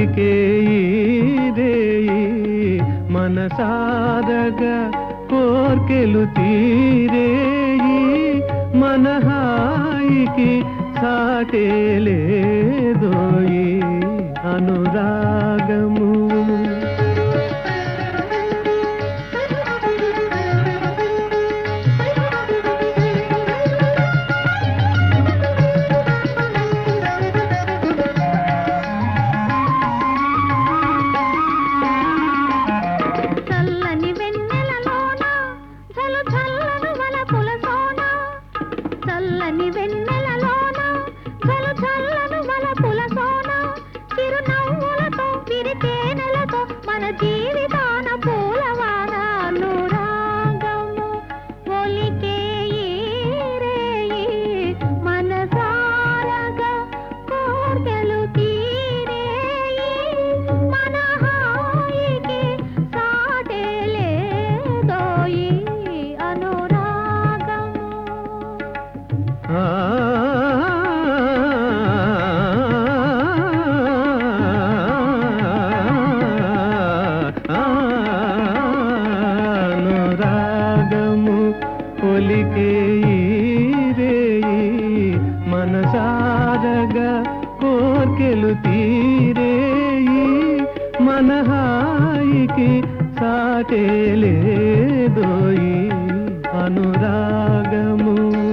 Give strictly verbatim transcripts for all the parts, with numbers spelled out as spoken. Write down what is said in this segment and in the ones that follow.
ఒలికే రేయి మనసాదగా కోర్కెలు తీరేయి మన హాయికి సాటే లేదోయి అనురాగము చల్లని వెన్నెలలోన చలు చల్లను వలపుల సోన చిరునవ్వులతో విరితేనెలతో మన జీవితాన పూలవాన అనురాగము ఒలికే రేయి మనసారగా కోర్కెలు తీరేయి మన హాయికి సాటే లేదోయి అనురాగము. అనురాగము ఒలికే రేయి మనసారగా కోర్కెలు తీరేయి మన హాయికి సాటే లేదోయి అనురాగము.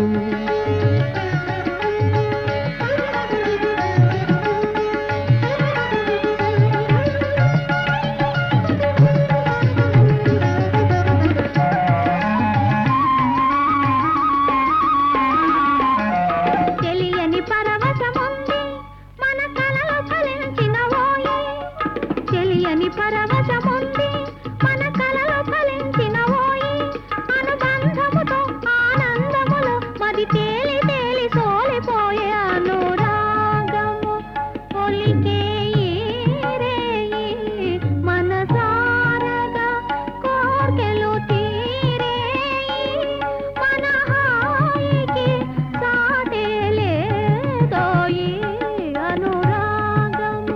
తెలియని పరవశముంది మన కలలో ఫలించిన ఓయే తెలియని పరవశముంది మన కలలో ఫలించిన ఓయే అనుబంధముతో ఆనందములో మది తేలి తేలి సోలిపోయే అనురాగము ఒలికే రేయి మనసారగా కోర్కెలు తీరేయి మన హాయికి సాటే లేదోయి అనురాగము.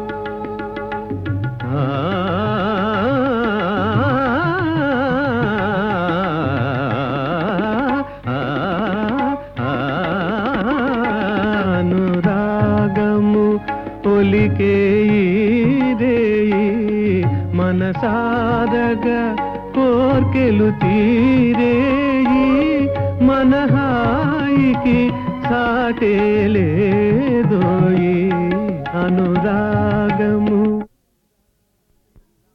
అనురాగము ఒలికే రేయి మనసాదగా కోర్కెలు తీరేయి మన హాయికి సాటే లేదోయి అనురాగము.